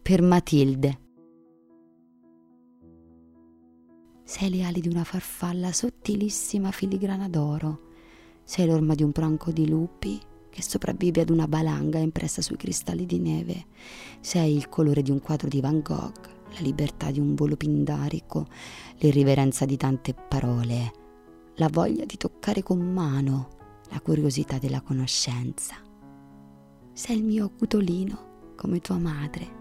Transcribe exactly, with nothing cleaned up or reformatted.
per Matilde. Sei le ali di una farfalla sottilissima filigrana d'oro. Sei l'orma di un branco di lupi che sopravvive ad una valanga impressa sui cristalli di neve. Sei il colore di un quadro di Van Gogh, la libertà di un volo pindarico, l'irriverenza di tante parole, la voglia di toccare con mano, la curiosità della conoscenza. Sei il mio cutolino, come tua madre.